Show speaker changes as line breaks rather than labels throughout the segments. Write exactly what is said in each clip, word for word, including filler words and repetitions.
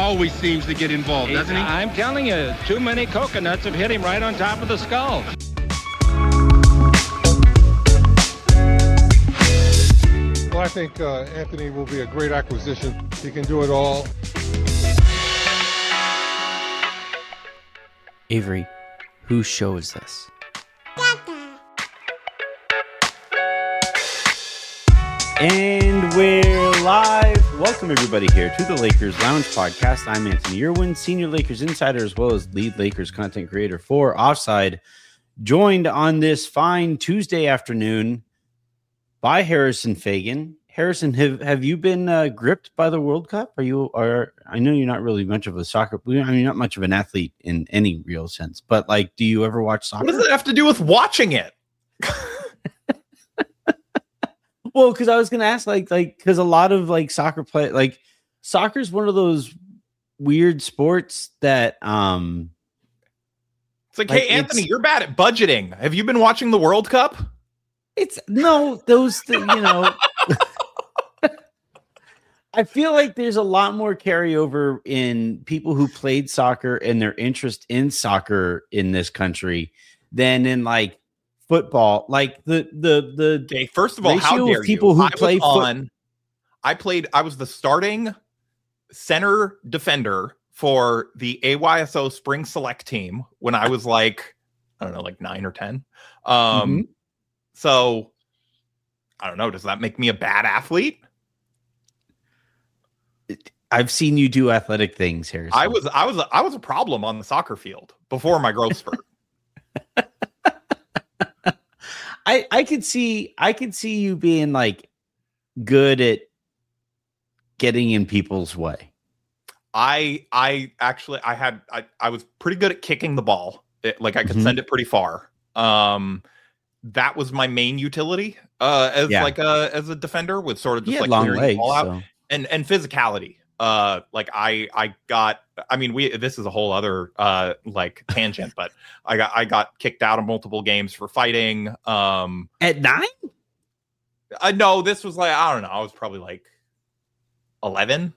always seems to get involved, doesn't he?
I'm telling you, too many coconuts have hit him right on top of the skull.
Well, I think uh, Anthony will be a great acquisition. He can do it all.
Avery, whose show is this? And we're live. Welcome, everybody, here to the Lakers Lounge Podcast. I'm Anthony Irwin, Senior Lakers Insider, as well as lead Lakers content creator for Offside, joined on this fine Tuesday afternoon by Harrison Fagan. Harrison, have, have you been uh, gripped by the World Cup? Are you? Are I know you're not really much of a soccer. I mean, you're not much of an athlete in any real sense. But like, do you ever watch soccer?
What does it have to do with watching it?
Well, because I was going to ask, like, like because a lot of like soccer play, like soccer is one of those weird sports that um.
It's like,
like
hey, Anthony,
it's,
you're bad at budgeting. Have you been watching the World Cup?
It's no, those, th- you know. I feel like there's a lot more carryover in people who played soccer and their interest in soccer in this country than in like football. Like the the the
okay, first of all, how dare
people
you?
who
I
play
on
foot-
I played I was the starting center defender for the A Y S O Spring Select team when I was like, I don't know, like nine or ten. Um mm-hmm. So I don't know, does that make me a bad athlete?
I've seen you do athletic things here.
I was I was I was a problem on the soccer field before my growth spurt.
I I could see I could see you being like good at getting in people's way.
I I actually I had I, I was pretty good at kicking the ball. It, like I could mm-hmm. send it pretty far. Um that was my main utility uh as yeah. like a as a defender, with sort of just like
long legs,
the ball out.
So.
and and physicality. Uh like I I got I mean we this is a whole other uh like tangent, but I got I got kicked out of multiple games for fighting. Um
at nine?
Uh, no, this was like I don't know, I was probably like eleven.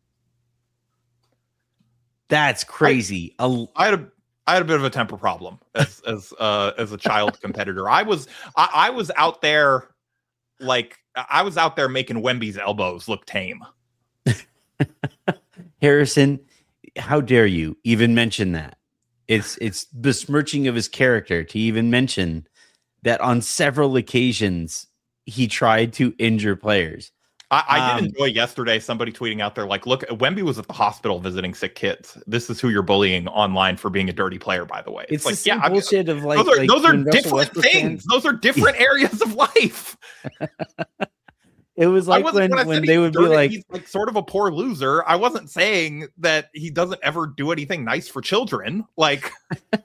That's crazy.
I, I had a I had a bit of a temper problem as as uh as a child competitor. I was I, I was out there like I was out there making Wemby's elbows look tame.
Harrison, how dare you even mention that? It's it's besmirching of his character to even mention that on several occasions he tried to injure players.
I, I
um,
did enjoy yesterday somebody tweeting out there like, look, Wemby was at the hospital visiting sick kids. This is who you're bullying online for being a dirty player, by the way.
It's,
it's
like
yeah,
bullshit I mean, of like
those are,
like
those are different things. Fans. Those are different areas of life.
It was like when, when, when they would be like,
he's like sort of a poor loser. I wasn't saying that he doesn't ever do anything nice for children. Like,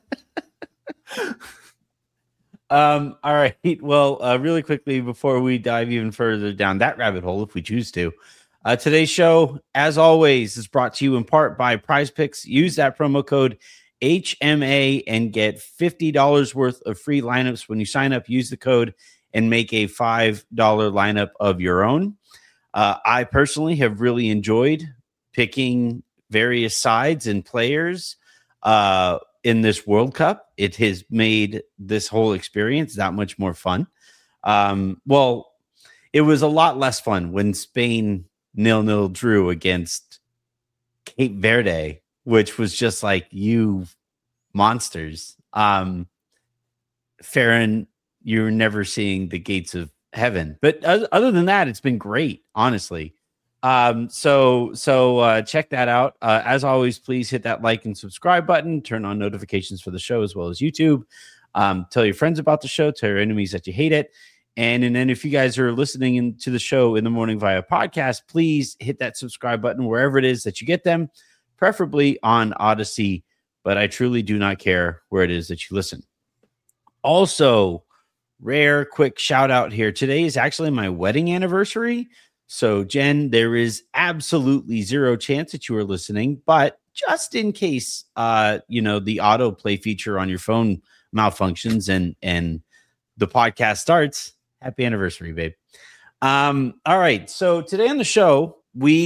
um, all right. Well, uh, really quickly before we dive even further down that rabbit hole, if we choose to, uh, today's show, as always, is brought to you in part by Prize Picks. Use that promo code H M A and get fifty dollars worth of free lineups when you sign up. Use the code and make a five dollar lineup of your own. Uh, I personally have really enjoyed picking various sides and players uh, in this World Cup. It has made this whole experience that much more fun. Um, well, it was a lot less fun when Spain nil-nil drew against Cape Verde, which was just like, you monsters. Um, Farron, you're never seeing the gates of heaven. But other than that, it's been great, honestly. Um, so so uh, check that out. Uh, as always, please hit that like and subscribe button. Turn on notifications for the show as well as YouTube. Um, tell your friends about the show. Tell your enemies that you hate it. And, and then if you guys are listening in to the show in the morning via podcast, please hit that subscribe button wherever it is that you get them, preferably on Odyssey. But I truly do not care where it is that you listen. Also, rare quick shout out here. Today is actually my wedding anniversary. So, Jen, there is absolutely zero chance that you are listening, but just in case, uh, you know, the autoplay feature on your phone malfunctions and and the podcast starts, happy anniversary, babe. Um, all right. So today on the show, we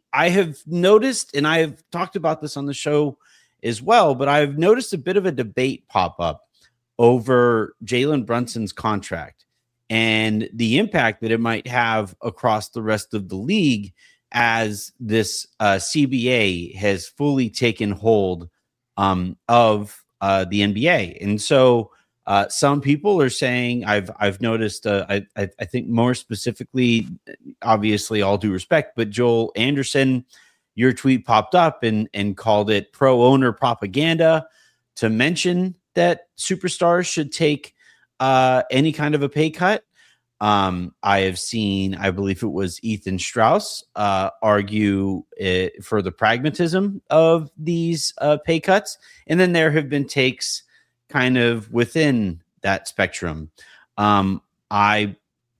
I have noticed, and I have talked about this on the show as well, but I've noticed a bit of a debate pop up over Jalen Brunson's contract and the impact that it might have across the rest of the league as this uh, C B A has fully taken hold um, of uh, the N B A. And so uh, some people are saying, I've I've noticed, uh, I, I I think more specifically, obviously all due respect, but Joel Anderson, your tweet popped up and, and called it pro-owner propaganda to mention that superstars should take uh, any kind of a pay cut. Um, I have seen, I believe it was Ethan Strauss, uh, argue uh, for the pragmatism of these uh, pay cuts. And then there have been takes kind of within that spectrum. Um, I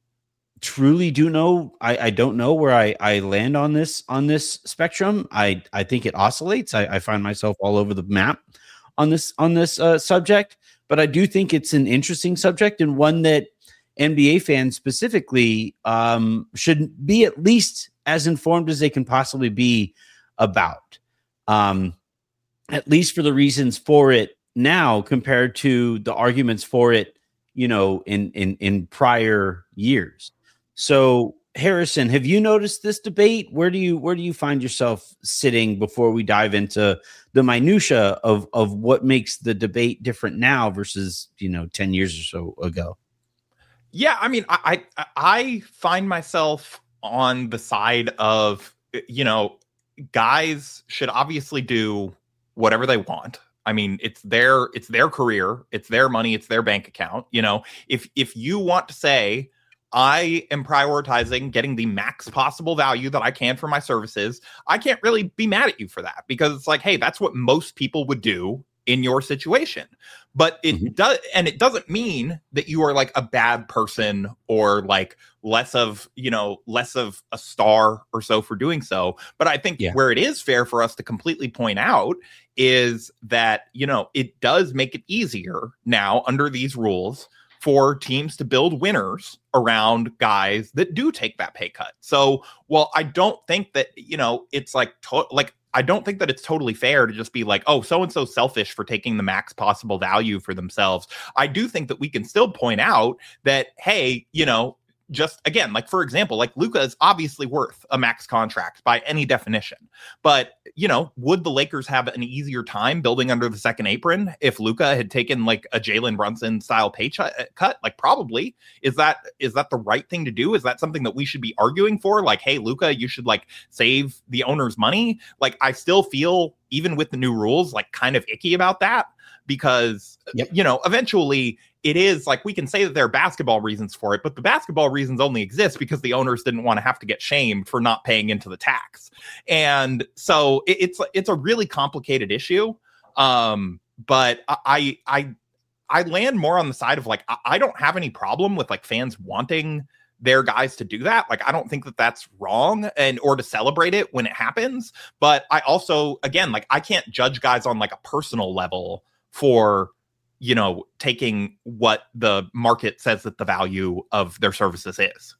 truly do know, I, I don't know where I, I land on this, on this spectrum. I, I think it oscillates. I, I find myself all over the map on this, on this uh, subject, but I do think it's an interesting subject and one that N B A fans specifically um, should be at least as informed as they can possibly be about, um, at least for the reasons for it now compared to the arguments for it, you know, in in in prior years. So, Harrison, have you noticed this debate? Where do you where do you find yourself sitting before we dive into the minutia of of what makes the debate different now versus, you know, ten years or so ago?
Yeah, I mean, I, I I find myself on the side of, you know, guys should obviously do whatever they want. I mean, it's their it's their career, it's their money, it's their bank account. You know, if if you want to say, I am prioritizing getting the max possible value that I can for my services, I can't really be mad at you for that, because it's like, hey, that's what most people would do in your situation. But it mm-hmm. does, and it doesn't mean that you are like a bad person or like less of, you know, less of a star or so for doing so. But I think yeah. where it is fair for us to completely point out is that, you know, it does make it easier now under these rules for teams to build winners around guys that do take that pay cut. So, well, I don't think that, you know, it's like, to- like, I don't think that it's totally fair to just be like, oh, so-and-so selfish for taking the max possible value for themselves. I do think that we can still point out that, hey, you know, just again, like, for example, like Luka is obviously worth a max contract by any definition. But, you know, would the Lakers have an easier time building under the second apron if Luka had taken like a Jalen Brunson style pay ch- cut? Like, probably. Is that is that the right thing to do? Is that something that we should be arguing for? Like, hey, Luka, you should like save the owner's money. Like, I still feel, even with the new rules, like kind of icky about that, because, yep. you know, eventually it is like, we can say that there are basketball reasons for it, but the basketball reasons only exist because the owners didn't want to have to get shamed for not paying into the tax. And so it, it's, it's a really complicated issue. Um, but I, I, I land more on the side of like, I, I don't have any problem with like fans wanting their guys to do that. Like, I don't think that that's wrong, and, or to celebrate it when it happens. But I also, again, like, I can't judge guys on like a personal level for, you know, taking what the market says that the value of their services is.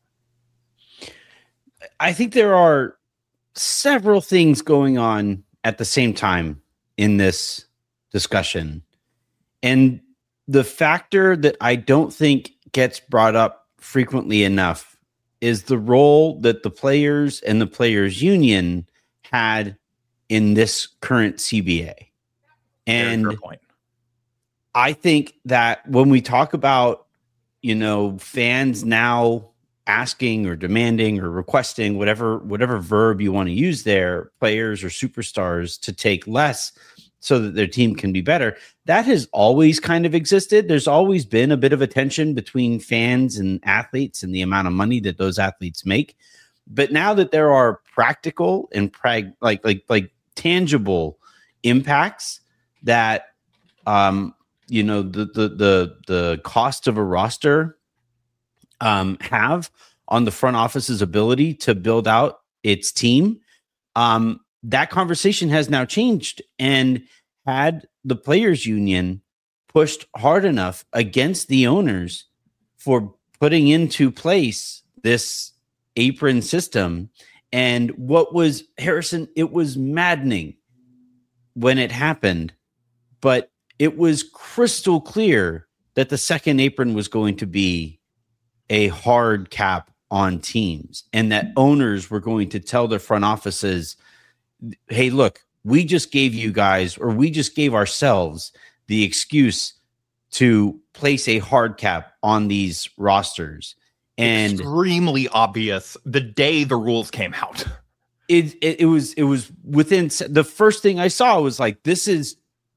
I think there are several things going on at the same time in this discussion. And the factor that I don't think gets brought up frequently enough is the role that the players and the players union had in this current C B A. And
Very fair point.
I think that when we talk about, you know, fans now asking or demanding or requesting, whatever whatever verb you want to use there, players or superstars to take less so that their team can be better, that has always kind of existed. There's always been a bit of a tension between fans and athletes and the amount of money that those athletes make. But now that there are practical and prag- like like like tangible impacts that um you know, the, the, the, the cost of a roster um, have on the front office's ability to build out its team. Um, that conversation has now changed, and had the players union pushed hard enough against the owners for putting into place this apron system And what was Harrison? It was maddening when it happened, but it was crystal clear that the second apron was going to be a hard cap on teams, and that owners were going to tell their front offices, hey, look, we just gave you guys, or we just gave ourselves the excuse to place a hard cap on these rosters. And
extremely obvious the day the rules came out.
It, it it was it was within the first thing I saw was like, this is,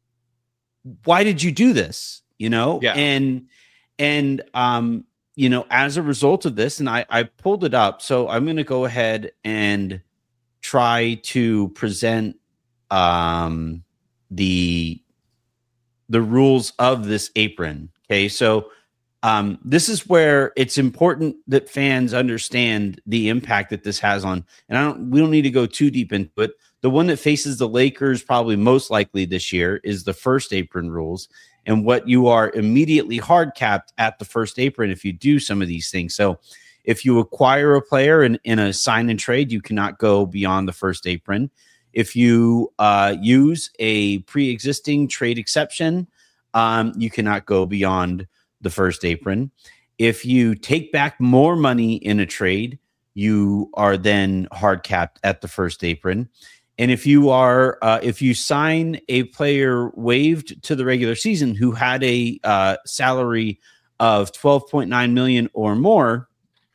why did you do this? You know,
yeah.
and and um you know, as a result of this, and I I pulled it up, so I'm going to go ahead and try to present um the the rules of this apron. Okay, so. Um, this is where it's important that fans understand the impact that this has on, and I don't, we don't need to go too deep into it. The one that faces the Lakers probably most likely this year is the first apron rules, and what you are immediately hard capped at the first apron if you do some of these things. So if you acquire a player in, in a sign and trade, you cannot go beyond the first apron. If you uh, use a pre-existing trade exception, um, you cannot go beyond the first apron. If you take back more money in a trade, you are then hard capped at the first apron. And if you are, uh, if you sign a player waived to the regular season who had a uh, salary of twelve point nine million or more,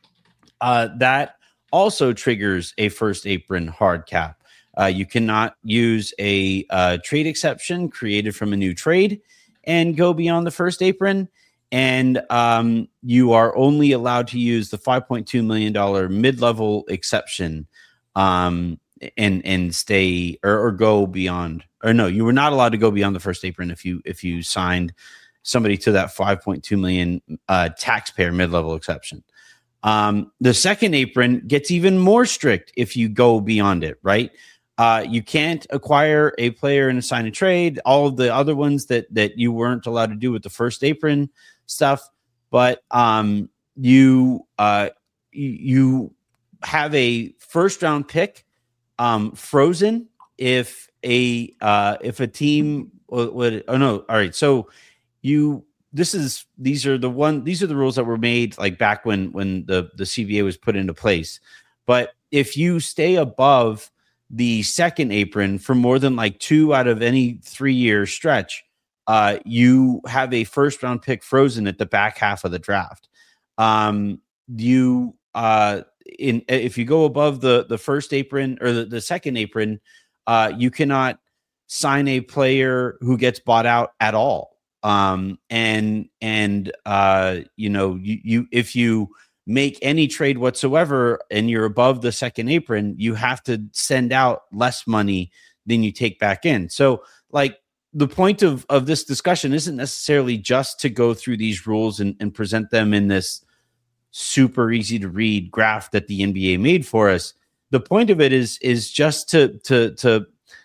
uh, that also triggers a first apron hard cap. Uh, you cannot use a uh, trade exception created from a new trade and go beyond the first apron. And um, you are only allowed to use the five point two million dollars mid-level exception um, and and stay or, or go beyond. Or no, you were not allowed to go beyond the first apron if you if you signed somebody to that five point two million dollars uh, taxpayer mid-level exception. Um, the second apron gets even more strict if you go beyond it, right? Uh, you can't acquire a player in a sign and trade, all of the other ones that that you weren't allowed to do with the first apron stuff, but um, you uh, you have a first round pick um, frozen if a uh, if a team would, would oh no all right so you this is these are the one these are the rules that were made like back when when the the C B A was put into place. But if you stay above the second apron for more than like two out of any three year stretch, uh, you have a first round pick frozen at the back half of the draft. Um, you, uh, in, if you go above the, the first apron or the, the second apron, uh, you cannot sign a player who gets bought out at all. Um, and, and, uh, you know, you, you, if you make any trade whatsoever and you're above the second apron, you have to send out less money than you take back in. So like the point of, of this discussion isn't necessarily just to go through these rules and, and present them in this super easy to read graph that the N B A made for us. The point of it is, is just to, to, to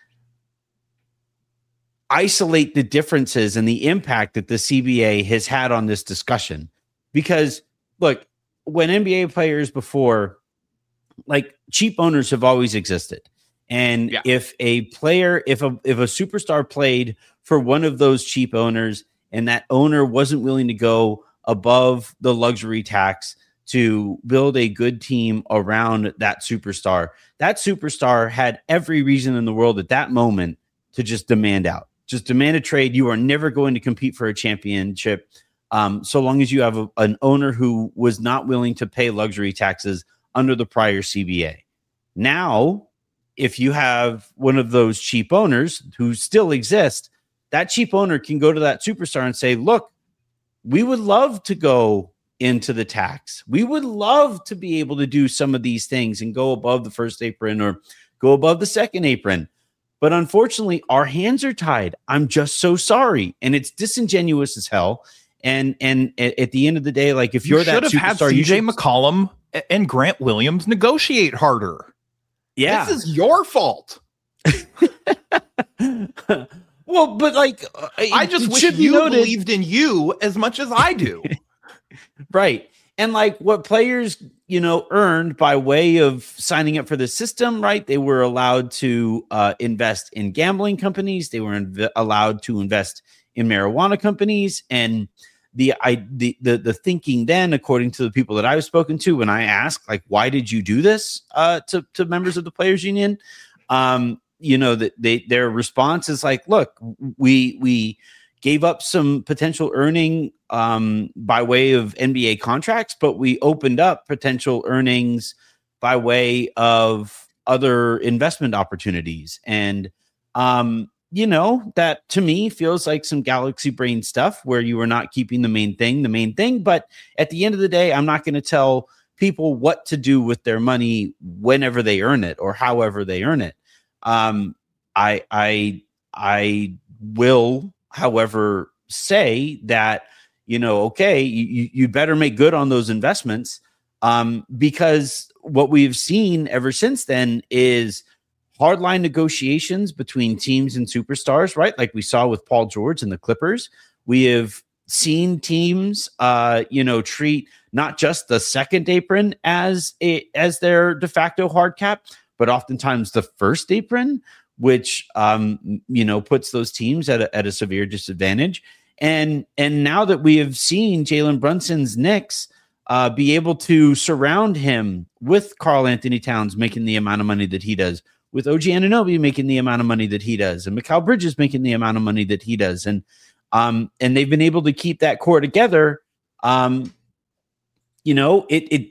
isolate the differences and the impact that the C B A has had on this discussion. Because look, when N B A players before, like cheap owners have always existed. And yeah. if a player, if a if a superstar played for one of those cheap owners and that owner wasn't willing to go above the luxury tax to build a good team around that superstar, that superstar had every reason in the world at that moment to just demand out, just demand a trade. You are never going to compete for a championship um, so long as you have a, an owner who was not willing to pay luxury taxes under the prior C B A. Now, if you have one of those cheap owners who still exist, that cheap owner can go to that superstar and say, look, we would love to go into the tax. We would love to be able to do some of these things and go above the first apron or go above the second apron. But unfortunately, our hands are tied. I'm just so sorry. And it's disingenuous as hell. And and at, at the end of the day, like if you're
you
that
superstar,
had
C J McCollum and Grant Williams negotiate harder.
Yeah,
this is your fault.
Well, but like, uh,
I just wish you believed in you as much as I do.
Right. And like what players you know, earned by way of signing up for the system, right? They were allowed to uh, invest in gambling companies. They were inv- allowed to invest in marijuana companies. And the, I, the, the, the thinking then, according to the people that I've spoken to, when I asked, like, why did you do this uh, to, to members of the players union? Um, you know, that they, their response is like, look, we, we, gave up some potential earning um, by way of N B A contracts, but we opened up potential earnings by way of other investment opportunities. And, um, you know, that to me feels like some galaxy brain stuff where you are not keeping the main thing, the main thing. But at the end of the day, I'm not going to tell people what to do with their money whenever they earn it or however they earn it. Um, I, I, I will, however, say that, you know, okay, you, you better make good on those investments um, because what we've seen ever since then is hardline negotiations between teams and superstars, right? Like we saw with Paul George and the Clippers. We have seen teams, uh, you know, treat not just the second apron as a, as their de facto hard cap, but oftentimes the first apron, which, um, you know, puts those teams at a, at a severe disadvantage. And, and now that we have seen Jalen Brunson's Knicks uh, be able to surround him with Karl Anthony Towns making the amount of money that he does, with O G Anunoby making the amount of money that he does, and Mikal Bridges making the amount of money that he does. And, um, and they've been able to keep that core together. Um, you know, it, it,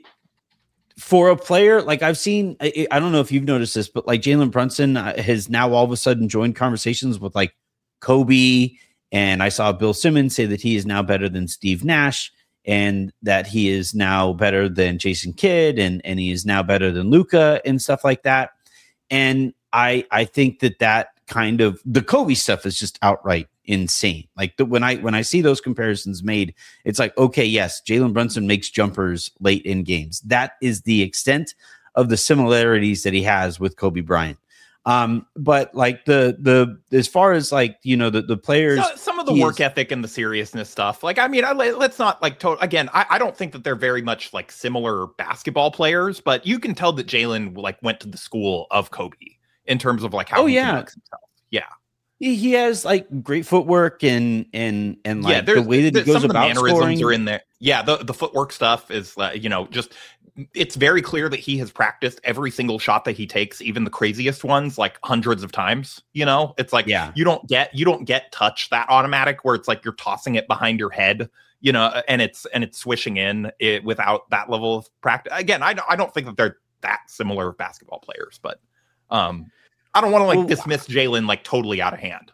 for a player, like I've seen, I, I don't know if you've noticed this, but like Jalen Brunson has now all of a sudden joined conversations with like Kobe. And I saw Bill Simmons say that he is now better than Steve Nash and that he is now better than Jason Kidd and, and he is now better than Luka and stuff like that. And I, I think that that kind of the Kobe stuff is just outright insane. Like the, when I when I see those comparisons made, it's like, okay, yes, Jalen Brunson makes jumpers late in games. That is the extent of the similarities that he has with Kobe Bryant. Um, but like the the as far as like, you know, the the players,
so, some of the work is, ethic and the seriousness stuff. Like, I mean, I, let's not like to, again. I, I don't think that they're very much like similar basketball players, but you can tell that Jalen like went to the school of Kobe in terms of like how
oh
he
yeah
conducts himself. Yeah.
He has like great footwork and and and like
yeah,
the way that he goes
some
about
of the mannerisms
scoring
are in there. Yeah, the the footwork stuff is uh, you know, just it's very clear that he has practiced every single shot that he takes, even the craziest ones, like hundreds of times. You know, it's like
yeah.
you don't get you don't get touch that automatic where it's like you're tossing it behind your head, you know, and it's and it's swishing in it without that level of practice. Again, I don't I don't think that they're that similar basketball players, but um. I don't want to like well, dismiss Jalen like totally out of hand.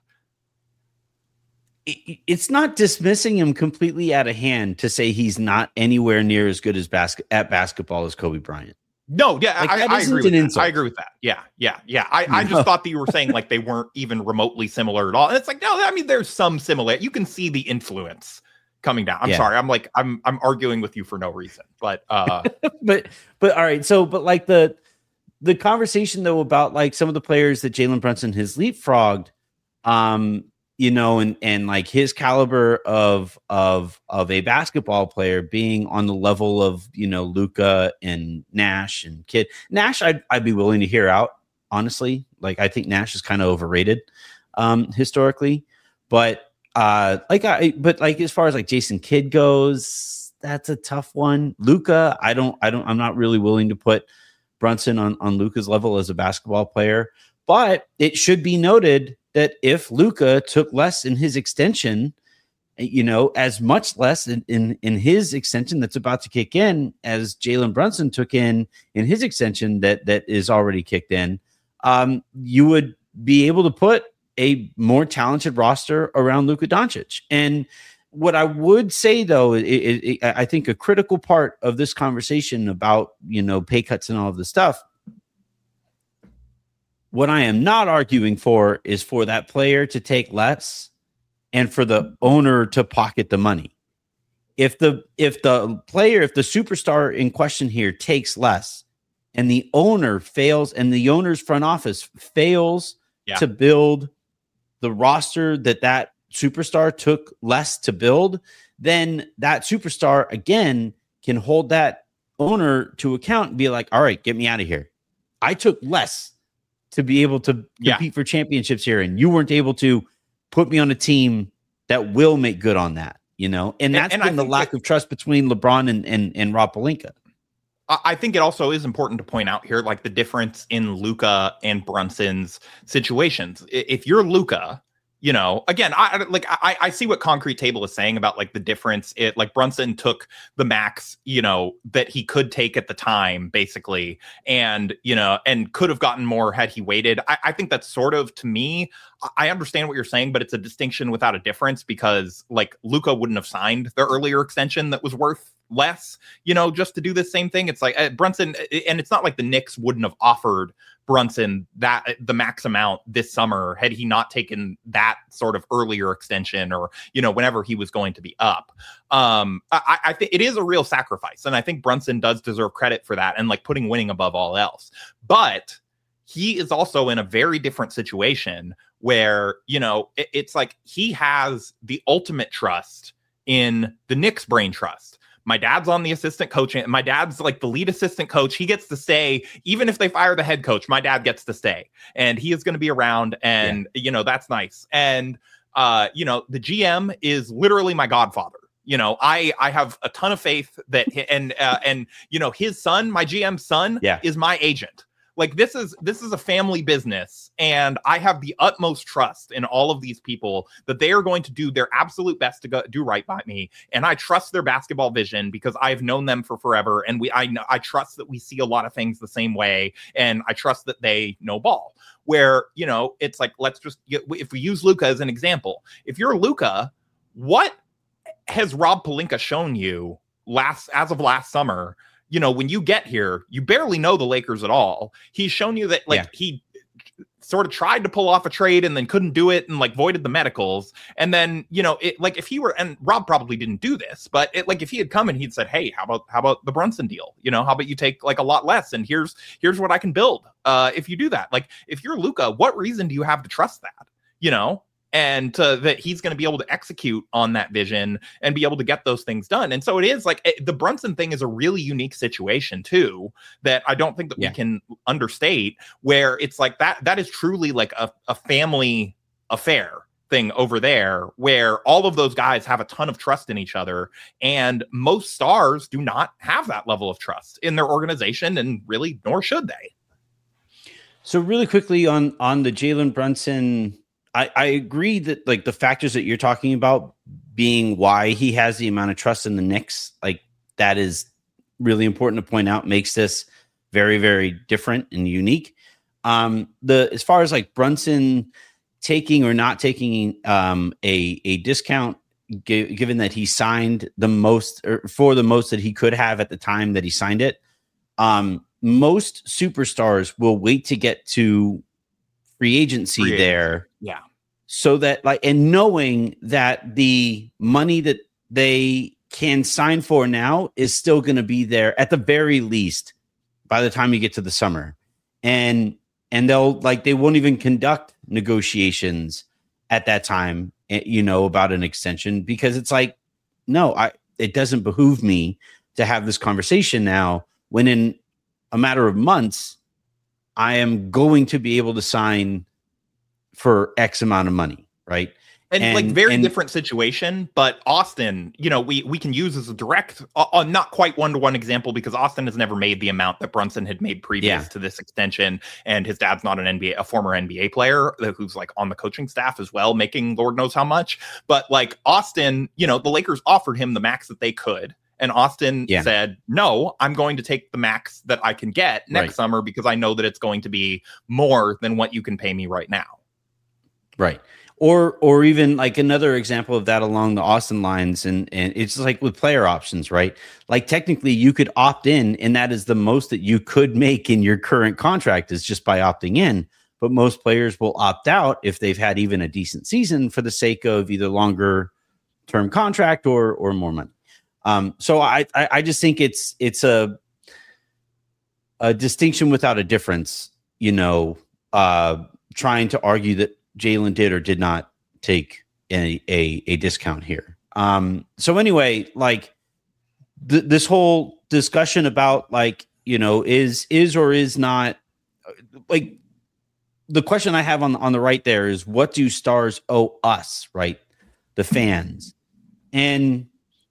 It, it's not dismissing him completely out of hand to say he's not anywhere near as good as basket at basketball as Kobe Bryant.
No, yeah,
like,
I, I agree with that. I agree with that. Yeah, yeah, yeah. I, I just thought that you were saying like they weren't even remotely similar at all. And it's like, no, I mean, there's some similar. You can see the influence coming down. I'm yeah. sorry. I'm like, I'm I'm arguing with you for no reason. But uh
but but all right. So but like the The conversation, though, about like some of the players that Jalen Brunson has leapfrogged, um, you know, and and like his caliber of of of a basketball player being on the level of, you know, Luka and Nash and Kidd. Nash, I'd I'd be willing to hear out, honestly. Like I think Nash is kind of overrated um, historically, but uh, like I but like as far as like Jason Kidd goes, that's a tough one. Luka, I don't I don't I'm not really willing to put Brunson on, on Luka's level as a basketball player. But it should be noted that if Luka took less in his extension, you know, as much less in, in, in his extension that's about to kick in as Jalen Brunson took in in his extension that that is already kicked in, um, you would be able to put a more talented roster around Luka Doncic. And what I would say, though, it, it, it, I think a critical part of this conversation about, you know, pay cuts and all of this stuff, what I am not arguing for is for that player to take less and for the owner to pocket the money. If the if the player, if the superstar in question here takes less and the owner fails and the owner's front office fails yeah. to build the roster that that superstar took less to build, then that superstar again can hold that owner to account and be like, all right, get me out of here. I took less to be able to compete
Yeah.
for championships here, and you weren't able to put me on a team that will make good on that, you know? And that's
And- and I
been the
think
lack
that-
of trust between LeBron and, and, and Rob Pelinka.
I I think it also is important to point out here, like the difference in Luka and Brunson's situations. I- If you're Luka, you know, again, I I- like I, I see what Concrete Table is saying about like the difference. It like Brunson took the max, you know, that he could take at the time, basically, and you know, and could have gotten more had he waited. I, I think that's sort of, to me, I- I understand what you're saying, but it's a distinction without a difference, because like Luka wouldn't have signed the earlier extension that was worth less, you know, just to do the same thing. It's like uh, Brunson, and it's not like the Knicks wouldn't have offered Brunson that the max amount this summer had he not taken that sort of earlier extension, or you know, whenever he was going to be up. Um, I, I think it is a real sacrifice, and I think Brunson does deserve credit for that, and like putting winning above all else. But he is also in a very different situation where, you know, it, it's like he has the ultimate trust in the Knicks brain trust. My dad's on the assistant coaching. My dad's like the lead assistant coach. He gets to stay. Even if they fire the head coach, my dad gets to stay, and he is going to be around. And, yeah. you know, that's nice. And, uh, you know, the G M is literally my godfather. You know, I, I have a ton of faith that, and, uh, and, you know, his son, my G M's son
yeah.
is my agent. Like this is this is a family business, and I have the utmost trust in all of these people that they are going to do their absolute best to go, do right by me, and I trust their basketball vision because I've known them for forever, and we I I trust that we see a lot of things the same way, and I trust that they know ball. Where, you know, it's like, let's just get, if we use Luka as an example, if you're Luka, what has Rob Pelinka shown you last as of last summer? You know, when you get here, you barely know the Lakers at all. He's shown you that, like, yeah. he sort of tried to pull off a trade and then couldn't do it and, like, voided the medicals. And then, you know, it, like, if he were, and Rob probably didn't do this, but, it, like, if he had come and he'd said, hey, how about, how about the Brunson deal? You know, how about you take, like, a lot less, and here's, here's what I can build uh, if you do that. Like, if you're Luka, what reason do you have to trust that? You know? And uh, that he's going to be able to execute on that vision and be able to get those things done. And so it is like it, the Brunson thing is a really unique situation too, that I don't think that yeah. we can understate, where it's like that, that is truly like a, a family affair thing over there, where all of those guys have a ton of trust in each other. And most stars do not have that level of trust in their organization, and really, nor should they.
So really quickly on, on the Jalen Brunson, I, I agree that like the factors that you're talking about being why he has the amount of trust in the Knicks, like that is really important to point out, makes this very, very different and unique. Um, the as far as like Brunson taking or not taking um, a a discount, g- given that he signed the most or for the most that he could have at the time that he signed it, um, most superstars will wait to get to free agency free there.
Yeah.
So that like, and knowing that the money that they can sign for now is still going to be there at the very least by the time you get to the summer. And, and they'll like, they won't even conduct negotiations at that time, you know, about an extension, because it's like, no, I, it doesn't behoove me to have this conversation now, when in a matter of months, I am going to be able to sign for X amount of money, right?
And,
and
like very
and,
different situation, but Austin, you know, we we can use as a direct, uh, not quite one-to-one example, because Austin has never made the amount that Brunson had made previous
yeah.
to this extension, and his dad's not an N B A, a former N B A player who's like on the coaching staff as well, making Lord knows how much. But like Austin, you know, the Lakers offered him the max that they could, and Austin yeah. said, no, I'm going to take the max that I can get next
right.
summer, because I know that it's going to be more than what you can pay me right now.
Right. Or or even like another example of that along the Austin lines, and, and it's like with player options, right? Like technically you could opt in, and that is the most that you could make in your current contract is just by opting in. But most players will opt out if they've had even a decent season for the sake of either longer term contract or or more money. Um, so I, I I just think it's it's a a distinction without a difference, you know, uh, trying to argue that Jalen did or did not take a, a, a discount here. Um, so anyway, like th- this whole discussion about like, you know, is is or is not like the question I have on on the right there is what do stars owe us, right? The fans. And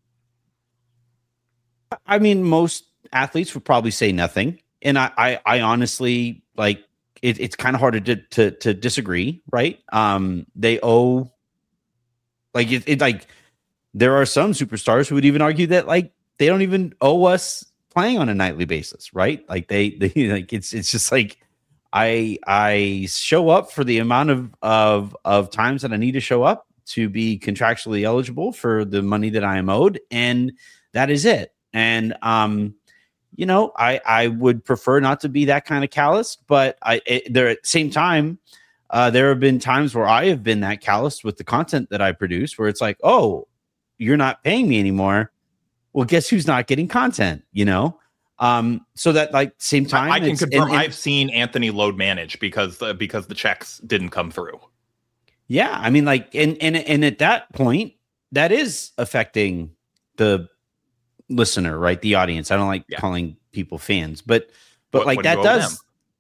I mean, most athletes would probably say nothing. And I I, I honestly like it, it's kind of hard to, to to disagree, right? Um, they owe like it, it like there are some superstars who would even argue that like they don't even owe us playing on a nightly basis, right? Like they, they like it's it's just like I I show up for the amount of of of times that I need to show up to be contractually eligible for the money that I am owed, and that is it. And um, you know, I I would prefer not to be that kind of callous, but I it, there at the same time, uh, there have been times where I have been that callous with the content that I produce, where it's like, oh, you're not paying me anymore. Well, guess who's not getting content? You know. Um, so that like same time,
I, I can confirm
and, and,
I've seen Anthony load manage because uh, because the checks didn't come through.
Yeah, I mean, like, and and and at that point, that is affecting the listener, right? The audience. I don't like yeah. calling people fans, but but what, like what that do does,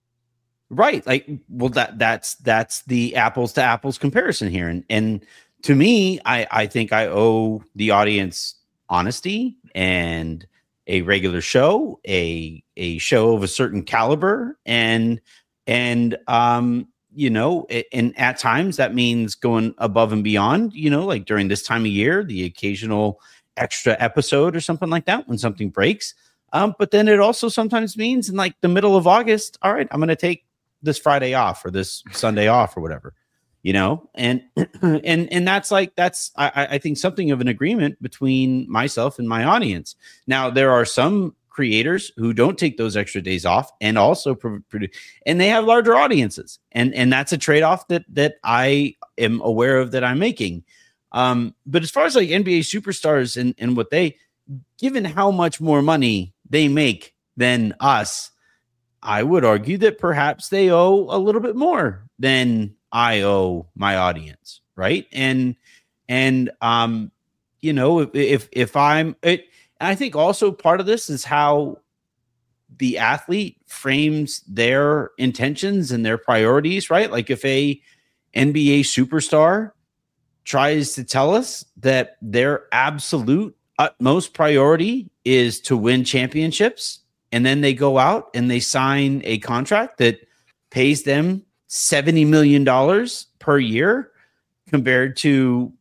right? Like, well, that that's that's the apples to apples comparison here, and and to me, I I think I owe the audience honesty and a regular show, a a show of a certain caliber, and and um, you know, and at times that means going above and beyond. You know, like during this time of year, the occasional extra episode or something like that when something breaks. Um, but then it also sometimes means in like the middle of August, all right, I'm going to take this Friday off or this Sunday off or whatever. You know, and and and that's like that's I, I think something of an agreement between myself and my audience. Now there are some creators who don't take those extra days off and also produce, and they have larger audiences, and and that's a trade off that that I am aware of that I'm making. Um, but as far as like N B A superstars and and what they, given how much more money they make than us, I would argue that perhaps they owe a little bit more than I owe my audience, right? And and um, you know, if if, if I'm, it, I think also part of this is how the athlete frames their intentions and their priorities, right? Like if a N B A superstar tries to tell us that their absolute utmost priority is to win championships, and then they go out and they sign a contract that pays them seventy million dollars per year compared to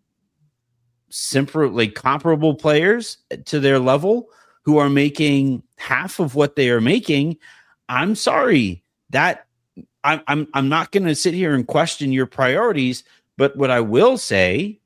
simply comparable players to their level who are making half of what they are making. I'm sorry that I'm, I'm, I'm not going to sit here and question your priorities, but what I will say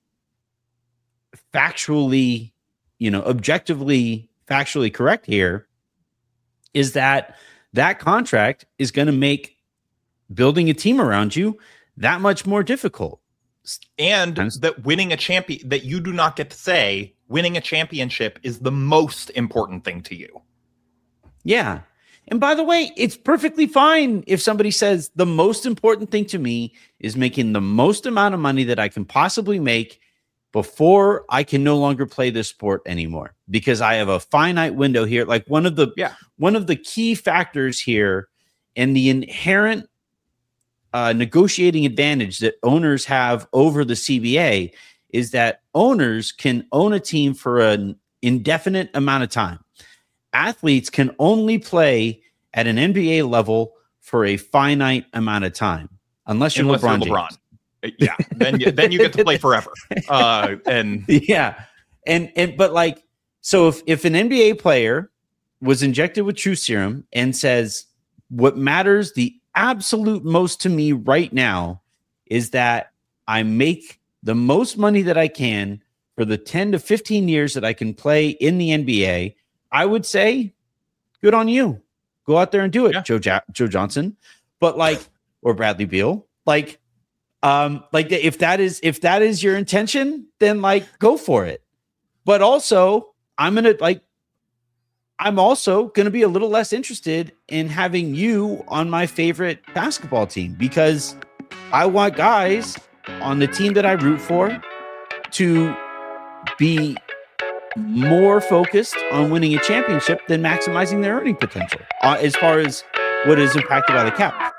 factually, you know, objectively, factually correct here is that that contract is going to make building a team around you that much more difficult.
And that winning a champion, that you do not get to say winning a championship is the most important thing to you.
Yeah. And by the way, it's perfectly fine if somebody says the most important thing to me is making the most amount of money that I can possibly make before I can no longer play this sport anymore, because I have a finite window here. Like one of the,
yeah.
one of the key factors here and the inherent Uh, negotiating advantage that owners have over the C B A is that owners can own a team for an indefinite amount of time. Athletes can only play at an N B A level for a finite amount of time, unless you're unless LeBron. You're LeBron.
Yeah, then you, then you get to play forever. Uh, and
yeah, and and but like so, if if an N B A player was injected with True Serum and says what matters the absolute most to me right now is that I make the most money that I can for the ten to fifteen years that I can play in the N B A, I would say, good on you. Go out there and do it, yeah. Joe ja- Joe Johnson. But like, or Bradley Beal, like, um, like if that is if that is your intention, then like go for it. But also, I'm gonna like. I'm also going to be a little less interested in having you on my favorite basketball team, because I want guys on the team that I root for to be more focused on winning a championship than maximizing their earning potential uh, as far as what is impacted by the cap.